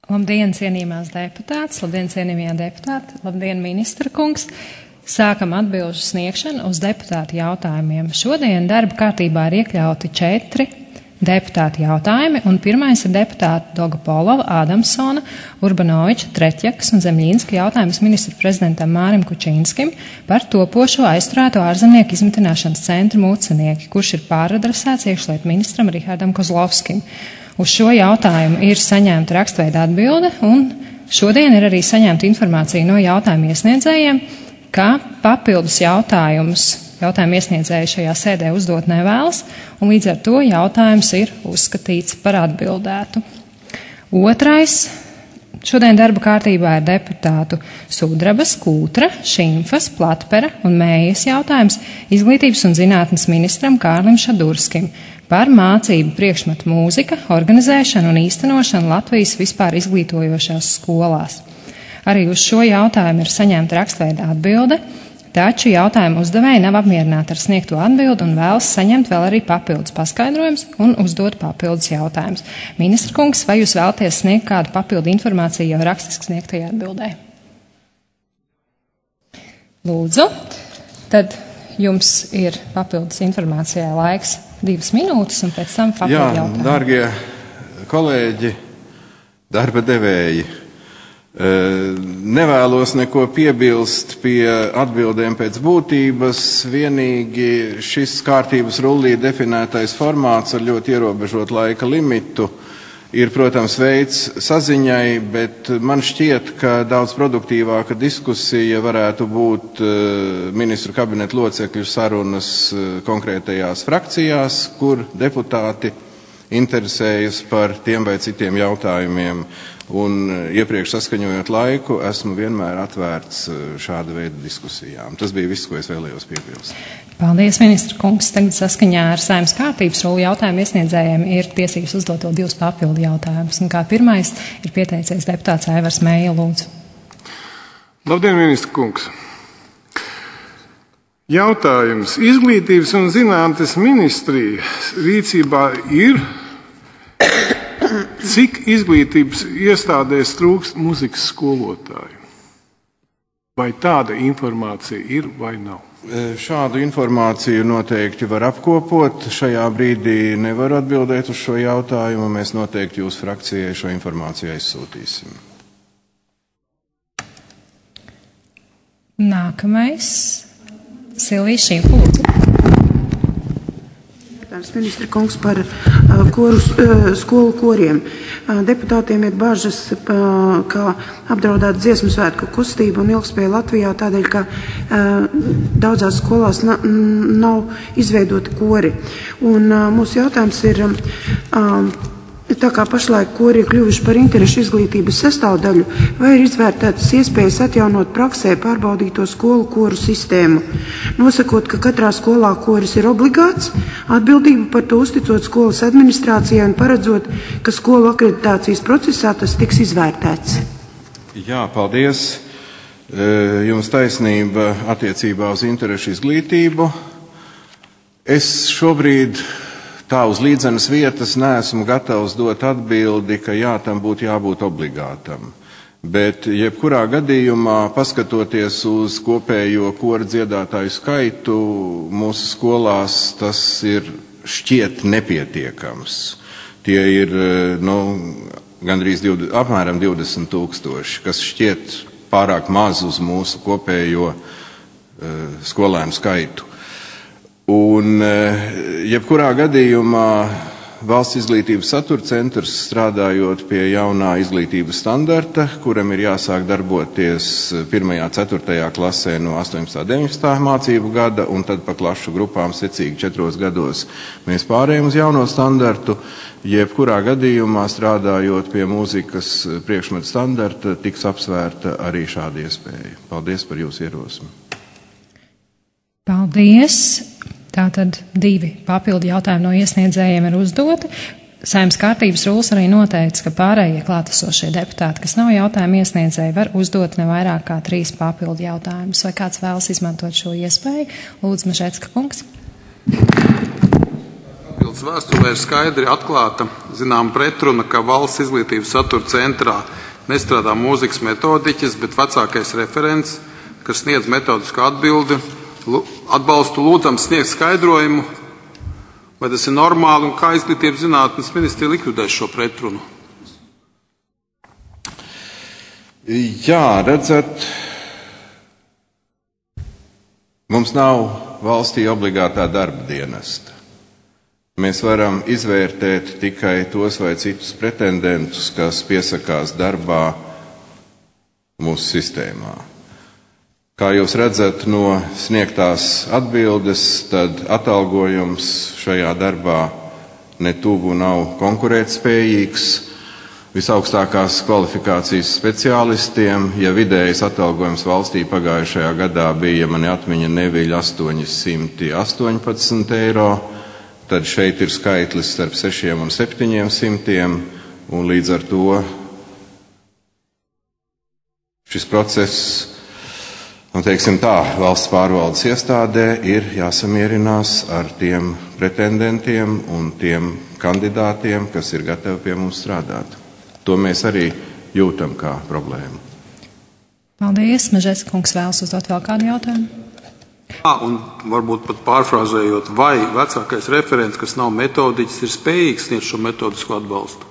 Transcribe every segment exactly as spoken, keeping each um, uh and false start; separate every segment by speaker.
Speaker 1: Labdien, cienījamās deputātes, labdien, cienījamie deputāti, labdien, ministra kungs. Sākam atbilžu sniegšanu uz deputātu jautājumiem. Šodien darba kārtībā ir iekļauti četri deputāti jautājumi, un pirmais ir deputāta Dogopolova, Ādamsona, Urbanoviča, Treķjakas un Zemļīnska jautājums ministru prezidentam Mārim Kučīnskim par topošo aizturēto ārzemnieku izmitināšanas centru Mūcenieki, kurš ir pāradresēts iekšlietu ministram Rihardam Kozlovskim. Uz šo jautājumu ir saņemta rakstveida atbilde, un šodien ir arī saņemta informācija no jautājumu iesniedzējiem, ka papildus jautājumus jautājumu iesniedzēji šajā sēdē uzdot nevēlas, un līdz ar to jautājums ir uzskatīts par atbildētu. Otrais šodien darba kārtībā ir deputātu Sudrabas, Kūtra, Šimfas, Platpera un Mējas jautājums izglītības un zinātnes ministram Kārlim Šadurskim par mācību priekšmetu mūzika, organizēšanu un īstenošanu Latvijas vispār izglītojošās skolās. Arī uz šo jautājumu ir saņemta rakstveida atbilde, taču jautājumu uzdevēji nav apmierināti ar sniegto atbildi un vēlas saņemt vēl arī papildus paskaidrojums un uzdot papildus jautājumus. Ministra kungs, vai jūs vēlaties sniegt kādu papildu informāciju jau rakstiski sniegtajā atbildē? Lūdzu, tad jums ir papildus informācijā laiks divas minūtes un pēc tam papildu
Speaker 2: Jā,
Speaker 1: jautājumu.
Speaker 2: Jā, dārgie kolēģi, darba devēji, nevēlos neko piebilst pie atbildēm pēc būtības, vienīgi šis kārtības rullī definētais formāts ar ļoti ierobežotu laika limitu ir, protams, veids saziņai, bet man šķiet, ka daudz produktīvāka diskusija varētu būt ministru kabineta locekļu sarunas konkrētajās frakcijās, kur deputāti interesējas par tiem vai citiem jautājumiem. Un iepriekš saskaņojot laiku, esmu vienmēr atvērts šāda veida diskusijām. Tas bija viss, ko es vēlējos piebilst.
Speaker 1: Paldies, ministra kungs. Tagad saskaņā ar Saeimas kārtības rulu jautājumu iesniedzējiem ir tiesības uzdot vēl divus papildu jautājumus. Un kā pirmais ir pieteicies deputāts Aivars Mēja, lūdzu.
Speaker 3: Labdien, ministra kungs. Jautājums. Izglītības un zinātnes ministrija rīcībā ir, cik izglītības iestādēs trūkst mūzikas skolotāju? Vai tāda informācija ir vai nav?
Speaker 2: Šādu informāciju noteikti var apkopot. Šajā brīdī nevaru atbildēt uz šo jautājumu. Mēs noteikti jūsu frakcijai šo informāciju aizsūtīsim.
Speaker 1: Nākamais. Silvija Šimfa, lūdzu.
Speaker 4: Ministra kungs par koru, skolu koriem. Deputātiem ir bažas, ka apdraudēta dziesmu svētku kustība un ilgspēja Latvijā tādēļ, ka daudzās skolās nav izveidoti kori. Un mūsu jautājums ir, tā kā pašlaik kori ir kļuvuši par interešu izglītības sastāvdaļu, vai ir izvērtētas iespējas atjaunot praksē pārbaudīto skolu koru sistēmu, nosakot, ka katrā skolā koris ir obligāts, atbildību par to uzticot skolas administrācijai un paredzot, ka skolu akreditācijas procesā tas tiks izvērtēts.
Speaker 2: Jā, paldies. Jums taisnība attiecībā uz interešu izglītību. Es šobrīd tā uz līdzenas vietas neesmu gatavs dot atbildi, ka jā, tam būtu jābūt obligātam. Bet jebkurā gadījumā, paskatoties uz kopējo koru dziedātāju skaitu, mūsu skolās tas ir šķiet nepietiekams. Tie ir nu, gandrīz divdesmit, apmēram divdesmit tūkstoši, kas šķiet pārāk maz uz mūsu kopējo uh, skolēnu skaitu. Un jebkurā gadījumā Valsts izglītības satura centrs, strādājot pie jaunā izglītības standarta, kuram ir jāsāk darboties pirmajā, ceturtajā klasē no astoņpadsmitā, deviņpadsmitā mācību gada, un tad pa klašu grupām secīgi četros gados mēs pārējām uz jauno standartu. Jebkurā gadījumā, strādājot pie mūzikas priekšmetu standarta, tiks apsvērta arī šāda iespēja. Paldies par jūsu ierosmi.
Speaker 1: Paldies! Tātad divi papildu jautājumi no iesniedzējiem ir uzdoti. Saeimas kārtības rūls arī noteica, ka pārējie klātesošie deputāti, kas nav jautājumu iesniedzēji, var uzdot ne vairāk kā trīs papildu jautājumus. Vai kāds vēlas izmantot šo iespēju? Lūdzu, Mežecka kungs.
Speaker 5: Atbildes vēstulē ir skaidri atklāta zinām pretruna, ka valsts izglītības satura centrā nestrādā mūzikas metodiķis, bet vecākais referents, kas sniedz metodisku atbildi, atbalstu lūdzam sniegt skaidrojumu, vai tas ir normāli un kā izglītības zinātnes ministrija likvidēs šo pretrunu.
Speaker 2: Jā, redzat, mums nav valstī obligātā darba dienesta. Mēs varam izvērtēt tikai tos vai citus pretendentus, kas piesakās darbā mūsu sistēmā. Kā jūs redzat no sniegtās atbildes, tad atalgojums šajā darbā ne tuvu nav konkurētspējīgs. Visaugstākās kvalifikācijas speciālistiem, ja vidējais atalgojums valstī pagājušajā gadā bija, mani atmiņa neviļ astoņi simti astoņpadsmit eiro, tad šeit ir skaitlis starp sešiem un septiņiem simtiem, un līdz ar to šis process, un teiksim tā, valsts pārvaldes iestādē ir jāsamierinās ar tiem pretendentiem un tiem kandidātiem, kas ir gatavi pie mums strādāt. To mēs arī jūtam kā problēmu.
Speaker 1: Paldies. Mežeska kungs vēlas uzdot vēl kādu jautājumu.
Speaker 5: Jā, un varbūt pat pārfrāzējot, vai vecākais referents, kas nav metodiķis, ir spējīgs sniegt šo metodisku atbalstu?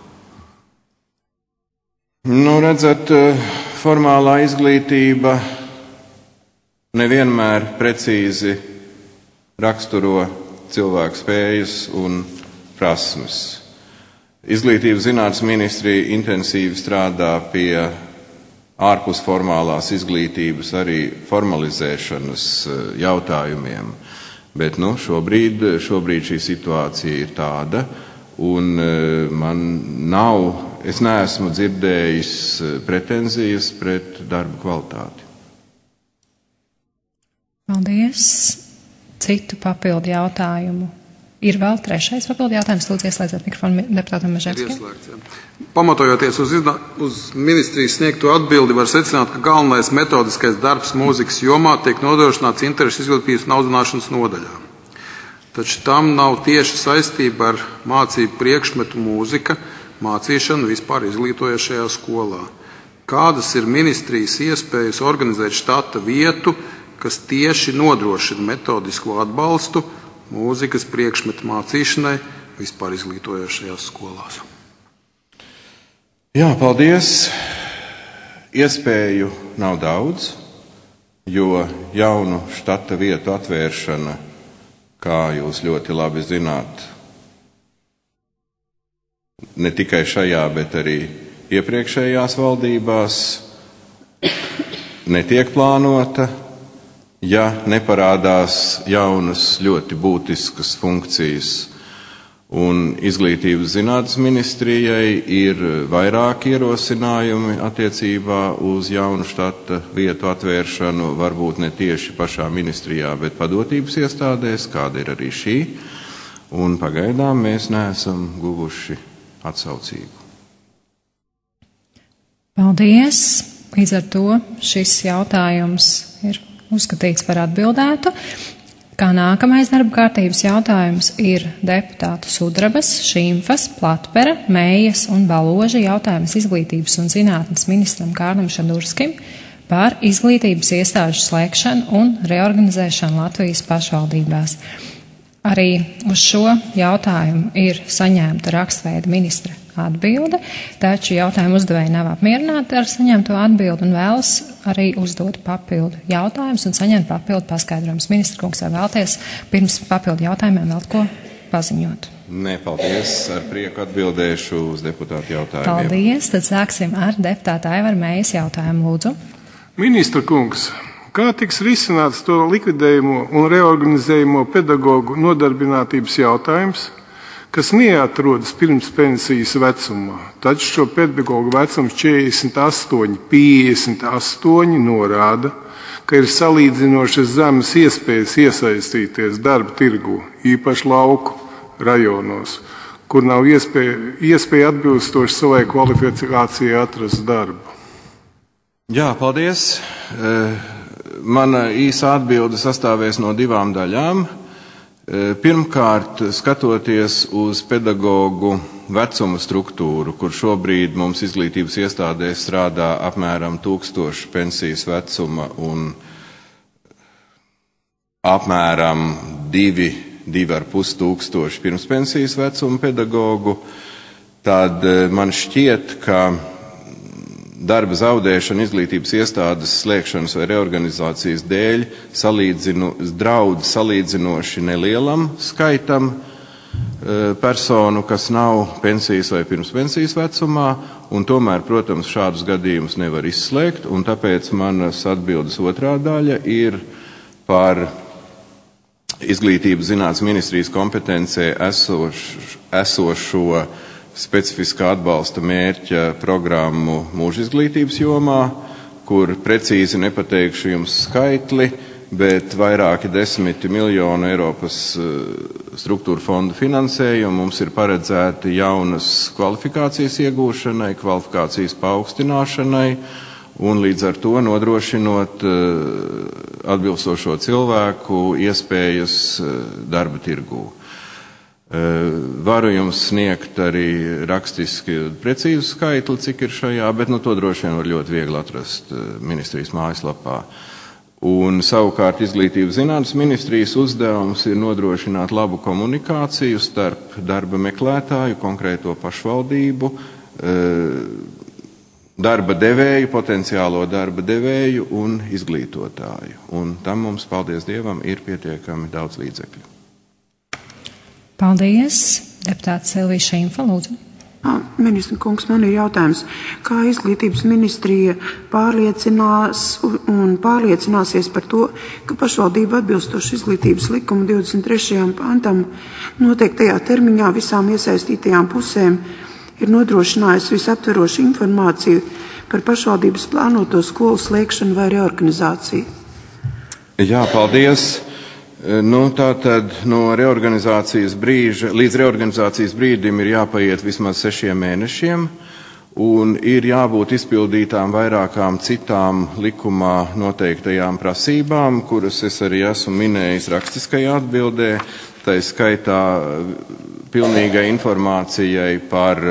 Speaker 2: Nu, redzat, formālā izglītība nevienmēr precīzi raksturo cilvēku spējas un prasmes. Izglītības zinātnes ministrija intensīvi strādā pie ārpus formālās izglītības arī formalizēšanas jautājumiem. Bet nu, šobrīd, šobrīd šī situācija ir tāda, un man nav, es neesmu dzirdējis pretenzijas pret darba kvalitāti.
Speaker 1: Paldies. Citu papildu jautājumu. Ir vēl trešais papildu jautājums. Lūdzu, ieslēdziet mikrofonu deputātam Meževskim.
Speaker 5: Pamatojoties uz, izna, uz ministrijas sniegto atbildi, var secināt, ka galvenais metodiskais darbs mūzikas jomā tiek nodrošināts interešu izglītības un audzināšanas nodaļā. Taču tam nav tieši saistība ar mācību priekšmetu mūzika, mācīšanu vispār izglītojošajā skolā. Kādas ir ministrijas iespējas organizēt štata vietu, kas tieši nodrošina metodisko atbalstu mūzikas priekšmetu mācīšanai vispār izglītojošajās skolās?
Speaker 2: Jā, paldies. Iespēju nav daudz, jo jaunu štata vietu atvēršana, kā jūs ļoti labi zināt, ne tikai šajā, bet arī iepriekšējās valdībās netiek plānota, ja neparādās jaunas ļoti būtiskas funkcijas. Un izglītības zinātnes ministrijai ir vairāk ierosinājumi attiecībā uz jaunu štata vietu atvēršanu, varbūt ne tieši pašā ministrijā, bet padotības iestādēs, kāda ir arī šī. Un pagaidām mēs neesam guvuši atsaucību.
Speaker 1: Paldies! Līdz ar to šis jautājums ir uzskatīts par atbildētu. Kā nākamais darba kārtības jautājums ir deputātu Sudrabas, Šīmfas, Platpera, Mējas un Baloža jautājums izglītības un zinātnes ministram Kārlim Šadurskim par izglītības iestāžu slēgšanu un reorganizēšanu Latvijas pašvaldībās. Arī uz šo jautājumu ir saņemta rakstveida ministra atbilde, taču jautājumu uzdevēji nav apmierināti ar saņemto atbildi un vēlas arī uzdot papildu jautājumus un saņemt papildu paskaidrojumus. Ministra kungs, vai vēlties pirms papildu jautājumiem vēl ko paziņot?
Speaker 2: Nē, paldies. Ar prieku atbildēšu uz deputātu jautājumiem.
Speaker 1: Paldies. Tad sāksim ar deputāta Aivaru Mējas jautājumu, lūdzu.
Speaker 3: Ministra kungs, kā tiks risināts to likvidējumu un reorganizējumu pedagogu nodarbinātības jautājums, kas neatrodas pirms pensijas vecumā? Taču šo pedagogu vecums četrdesmit astoņi, piecdesmit astoņi norāda, ka ir salīdzinoši zemes iespējas iesaistīties darba tirgu, īpaši lauku rajonos, kur nav iespēja, iespēja atbilstoši savai kvalifikācijai atrast darbu.
Speaker 2: Jā, paldies. Mana īsa atbilde sastāvēs no divām daļām. Pirmkārt, skatoties uz pedagogu vecuma struktūru, kur šobrīd mums izglītības iestādēs strādā apmēram tūkstoši pensijas vecuma un apmēram divi, divi ar pus tūkstoši pirmspensijas vecuma pedagogu, tad man šķiet, ka darba zaudēšana izglītības iestādes slēgšanas vai reorganizācijas dēļ salīdzinu, draud salīdzinoši nelielam skaitam personu, kas nav pensijas vai pirmspensijas vecumā, un tomēr, protams, šādus gadījumus nevar izslēgt, un tāpēc manas atbildes otrā daļa ir par izglītības zinātnes ministrijas kompetencē esoš, esošo specifiskā atbalsta mērķa programmu mūža izglītības jomā, kur precīzi nepateikšu jums skaitli, bet vairāki desmiti miljonu Eiropas struktūra fondu finansējumu mums ir paredzēti jaunas kvalifikācijas iegūšanai, kvalifikācijas paaugstināšanai un līdz ar to nodrošinot atbilstošo cilvēku iespējas darba tirgū. Varu jums sniegt arī rakstiski precīzu skaitli, cik ir šajā, bet nu, to droši vien var ļoti viegli atrast ministrijas mājaslapā. Un savukārt izglītības zinātnes ministrijas uzdevums ir nodrošināt labu komunikāciju starp darba meklētāju, konkrēto pašvaldību, darba devēju, potenciālo darba devēju un izglītotāju. Un tam mums, paldies Dievam, ir pietiekami daudz līdzekļu.
Speaker 1: Paldies. Deputāts Silvija Šīmfa, lūdzu.
Speaker 4: Ministra kungs, man ir jautājums, kā izglītības ministrija pārliecinās un pārliecināsies par to, ka pašvaldība atbilstoši izglītības likuma divdesmit trešajam pantam noteiktajā termiņā visām iesaistītajām pusēm ir nodrošinājusi visaptverošu informāciju par pašvaldības plānoto skolu slēgšanu vai reorganizāciju?
Speaker 2: Jā, paldies. Nu, tātad no reorganizācijas brīža, līdz reorganizācijas brīdim ir jāpaiet vismaz sešiem mēnešiem un ir jābūt izpildītām vairākām citām likumā noteiktajām prasībām, kuras es arī esmu minējis rakstiskajā atbildē, tā skaitā pilnīgai informācijai par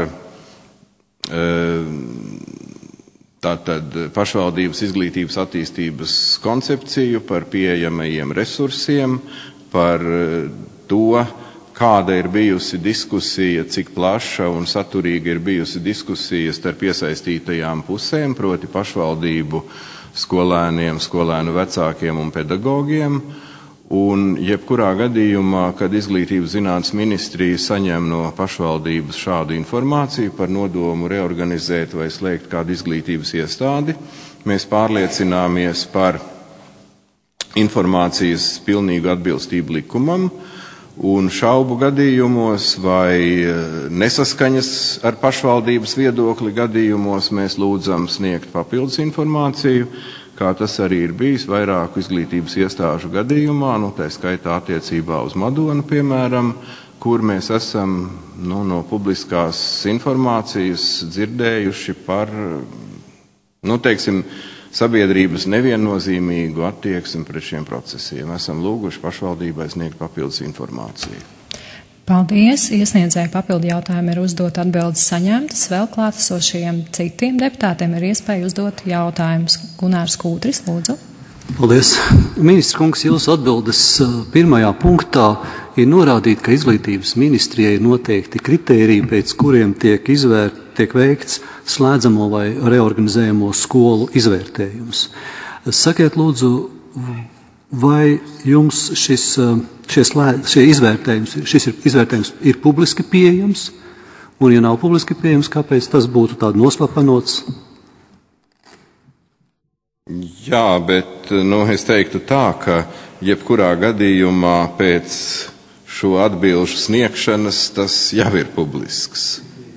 Speaker 2: tātad pašvaldības izglītības attīstības koncepciju, par pieejamajiem resursiem, par to, kāda ir bijusi diskusija, cik plaša un saturīga ir bijusi diskusija starp iesaistītajām pusēm, proti pašvaldību, skolēniem, skolēnu vecākiem un pedagogiem. Un jebkurā gadījumā, kad izglītības zinātnes ministrija saņem no pašvaldības šādu informāciju par nodomu reorganizēt vai slēgt kādu izglītības iestādi, mēs pārliecināmies par informācijas pilnīgu atbilstību likumam un šaubu gadījumos vai nesaskaņas ar pašvaldības viedokli gadījumos mēs lūdzam sniegt papildus informāciju, kā tas arī ir bijis vairāku izglītības iestāžu gadījumā, nu, tā skaitā attiecībā uz Madonu, piemēram, kur mēs esam nu, no publiskās informācijas dzirdējuši par, nu, teiksim, sabiedrības neviennozīmīgu attieksmi pret šiem procesiem. Esam lūguši pašvaldībai sniegt papildus informāciju.
Speaker 1: Paldies. Iesniedzēju papildu jautājumu ir uzdot atbildes saņemtas. Vēl klātesošajiem citiem deputātiem ir iespēja uzdot jautājumus. Gunārs Kūtris, lūdzu.
Speaker 6: Paldies. Ministra kungs, jūsu atbildes pirmajā punktā ir norādīt, ka izglītības ministrijai ir noteikti kritēriji, pēc kuriem tiek, izvērt, tiek veikts slēdzamo vai reorganizējamo skolu izvērtējums. Sakiet, lūdzu, vai jums šis, šie, slēd, šie izvērtējums, šis ir, izvērtējums ir publiski pieejams, un ja nav publiski pieejams, kāpēc tas būtu tādu noslapanots?
Speaker 2: Jā, bet nu, es teiktu tā, ka jebkurā gadījumā pēc šo atbilžu sniegšanas tas jau ir publisks.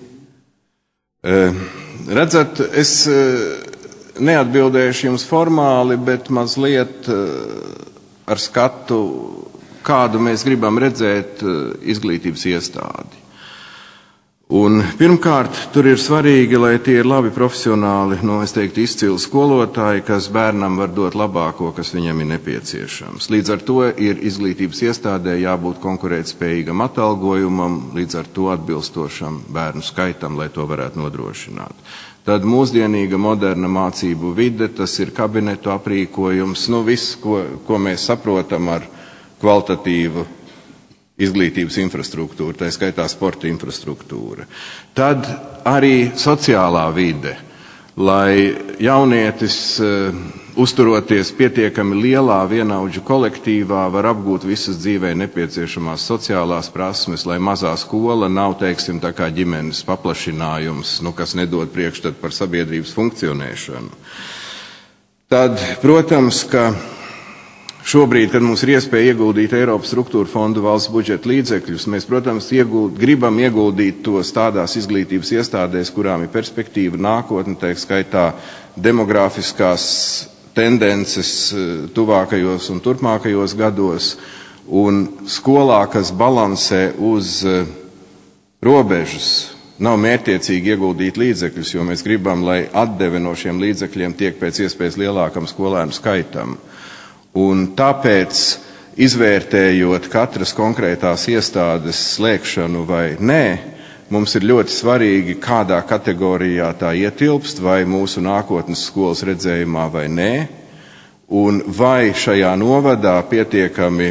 Speaker 2: Redzat, es neatbildēšu jums formāli, bet mazliet ar skatu, kādu mēs gribam redzēt izglītības iestādi. Un, pirmkārt, tur ir svarīgi, lai tie ir labi profesionāli, no, es teiktu, izcili skolotāji, kas bērnam var dot labāko, kas viņam ir nepieciešams. Līdz ar to ir izglītības iestādē jābūt konkurētspējīgam atalgojumam, līdz ar to atbilstošam bērnu skaitam, lai to varētu nodrošināt. Tad mūsdienīga, moderna mācību vide, tas ir kabinetu aprīkojums, nu viss, ko, ko mēs saprotam ar kvalitatīvu izglītības infrastruktūra, tā skaitā sporta infrastruktūra. Tad arī sociālā vide, lai jaunietis, uh, uzturoties pietiekami lielā vienaudžu kolektīvā, var apgūt visas dzīvē nepieciešamās sociālās prasmes, lai mazā skola nav, teiksim, tā kā ģimenes paplašinājums, nu, kas nedod priekšstatu par sabiedrības funkcionēšanu. Tad, protams, ka šobrīd, kad mums ir iespēja ieguldīt Eiropas struktūra fondu valsts budžeta līdzekļus, mēs, protams, ieguld, gribam ieguldīt tos tādās izglītības iestādēs, kurām ir perspektīva nākotne, tā skaitā demografiskās tendences tuvākajos un turpmākajos gados, un skolā, kas balansē uz robežas, nav mērķtiecīgi ieguldīt līdzekļus, jo mēs gribam, lai atdeve no šiem līdzekļiem tiek pēc iespējas lielākam skolēnu skaitam. Un tāpēc, izvērtējot katras konkrētās iestādes slēgšanu vai nē, mums ir ļoti svarīgi, kādā kategorijā tā ietilpst, vai mūsu nākotnes skolas redzējumā vai nē, un vai šajā novadā pietiekami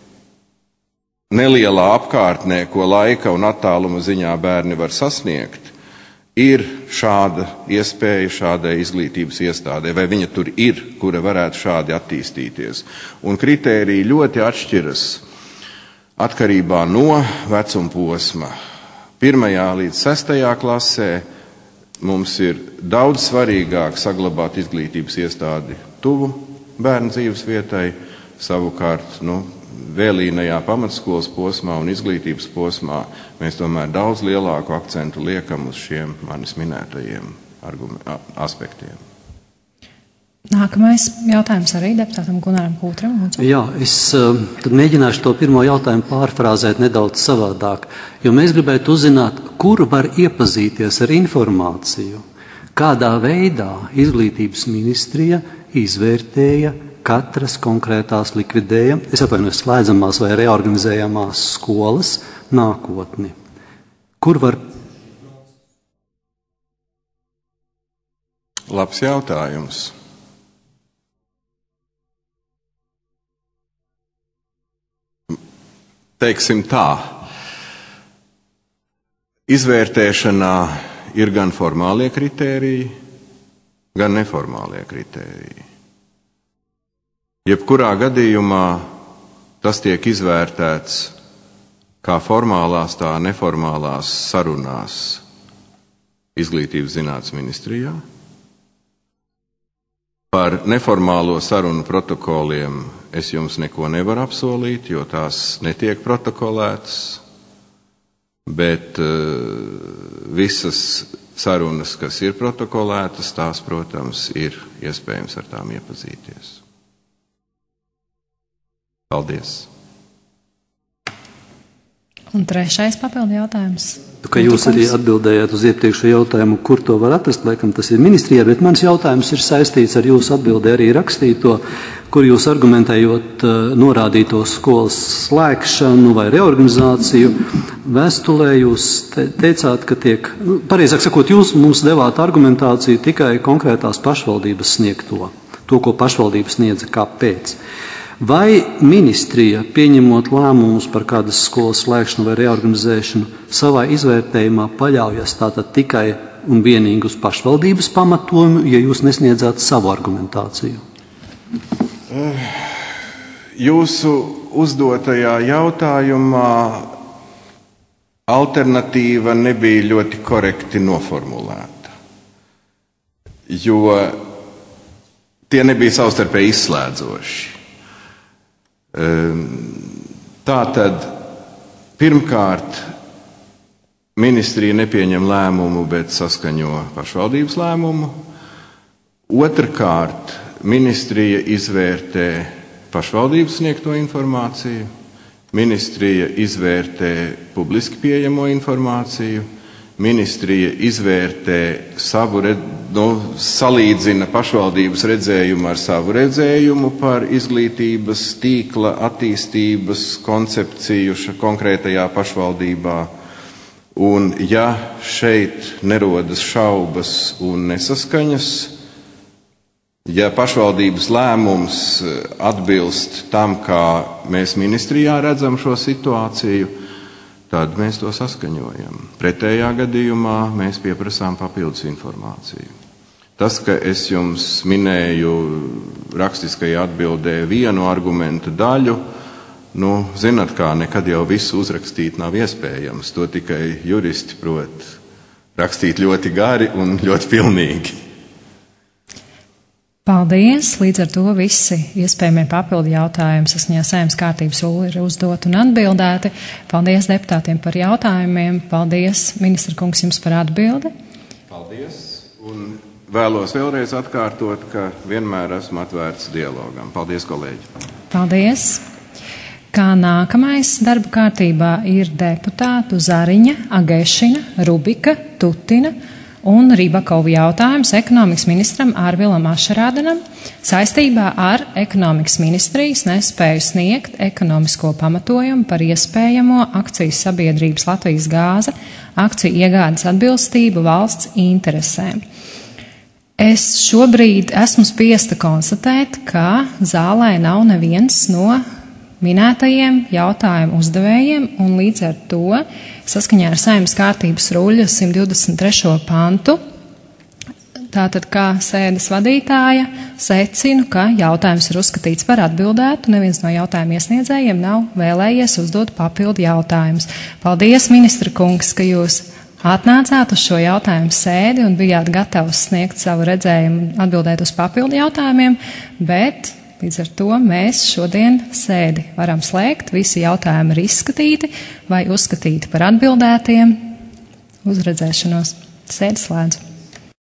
Speaker 2: nelielā apkārtnē, ko laika un attāluma ziņā bērni var sasniegt, ir šāda iespēja šādai izglītības iestādē, vai viņa tur ir, kura varētu šādi attīstīties. Un kritēriji ļoti atšķiras atkarībā no vecuma posma. Pirmajā līdz sestajā klasē mums ir daudz svarīgāk saglabāt izglītības iestādi tuvu bērnu dzīves vietai, savukārt, nu, vēlīnajā pamatskolas posmā un izglītības posmā mēs tomēr daudz lielāku akcentu liekam uz šiem manis minētajiem aspektiem.
Speaker 1: Nākamais jautājums arī deputātam Gunaram Kūtram.
Speaker 6: Jā, es tad mēģināšu to pirmo jautājumu pārfrāzēt nedaudz savādāk, jo mēs gribētu uzzināt, kur var iepazīties ar informāciju, kādā veidā izglītības ministrija izvērtēja katras konkrētās likvidējam, es atvainojos, slēdzamās vai reorganizējamās skolas nākotni. Kur var?
Speaker 2: Labs jautājums. Teiksim tā, izvērtēšanā ir gan formālie kritēriji, gan neformālie kritēriji. Jebkurā gadījumā tas tiek izvērtēts kā formālās, tā neformālās sarunās Izglītības zinātnes ministrijā. Par neformālo sarunu protokoliem es jums neko nevaru apsolīt, jo tās netiek protokolētas, bet uh, visas sarunas, kas ir protokolētas, tās, protams, ir iespējams ar tām iepazīties. Paldies.
Speaker 1: Un trešais papildu jautājums.
Speaker 6: Ka jūs arī atbildējāt uz iepriekšējo jautājumu, kur to var atrast, laikam tas ir ministrijā, bet mans jautājums ir saistīts ar jūsu atbildē arī rakstīto, kur jūs argumentējot norādīto skolas slēgšanu vai reorganizāciju. Vēstulē jūs teicāt, ka tiek, nu, pareizāk sakot, jūs mums devāt argumentāciju tikai konkrētās pašvaldības sniegto, to, ko pašvaldības sniedza, kāpēc. Vai ministrija, pieņemot lēmumus par kādas skolas slēgšanu vai reorganizēšanu, savā izvērtējumā paļaujas tātad tikai un vienīgi uz pašvaldības pamatojumu, ja jūs nesniedzāt savu argumentāciju?
Speaker 2: Jūsu uzdotajā jautājumā alternatīva nebija ļoti korekti noformulēta, jo tie nebija savstarpēji izslēdzoši. Tātad, pirmkārt, ministrija nepieņem lēmumu, bet saskaņo pašvaldības lēmumu. Otrkārt, ministrija izvērtē pašvaldības sniegto informāciju, ministrija izvērtē publiski pieejamo informāciju, ministrija izvērtē savu, nu, salīdzina pašvaldības redzējumu ar savu redzējumu par izglītības tīkla attīstības koncepciju konkrētajā pašvaldībā. Un ja šeit nerodas šaubas un nesaskaņas, ja pašvaldības lēmums atbilst tam, kā mēs ministrijā redzam šo situāciju, tad mēs to saskaņojam. Pretējā gadījumā mēs pieprasām papildus informāciju. Tas, ka es jums minēju rakstiskajā atbildē vienu argumentu daļu, nu, zinat kā, nekad jau visu uzrakstīt nav iespējams. To tikai juristi prot rakstīt ļoti gari un ļoti pilnīgi.
Speaker 1: Paldies! Līdz ar to visi iespējamie papildu jautājumi saskaņā Saeimas kārtības rulli ir uzdot un atbildēti. Paldies deputātiem par jautājumiem. Paldies, ministra kungs, jums par atbildi.
Speaker 2: Paldies! Un vēlos vēlreiz atkārtot, ka vienmēr esmu atvērts dialogam. Paldies, kolēģi!
Speaker 1: Paldies! Kā nākamais darba kārtībā ir deputātu Zariņa, Agešina, Rubika, Tutina un Ribakova jautājums ekonomikas ministram Ārvilam Ašarādenam saistībā ar ekonomikas ministrijas nespēju sniegt ekonomisko pamatojumu par iespējamo akcijas sabiedrības Latvijas gāze akciju iegādes atbilstību valsts interesēm. Es šobrīd esmu spiesta konstatēt, ka zālē nav neviens no minētajiem jautājumu uzdevējiem, un līdz ar to saskaņā ar Saeimas kārtības ruļa simt divdesmit trešo pantu, tātad kā sēdes vadītāja, secinu, ka jautājums ir uzskatīts par atbildētu, neviens no jautājumu iesniedzējiem nav vēlējies uzdot papildu jautājumus. Paldies, ministra kungs, ka jūs atnācāt uz šo jautājumu sēdi un bijāt gatavs sniegt savu redzējumu, atbildēt uz papildu jautājumiem, bet līdz ar to mēs šodien sēdi varam slēgt, visi jautājumi ir izskatīti vai uzskatīti par atbildētiem. Uz redzēšanos. Sēdi slēdzu.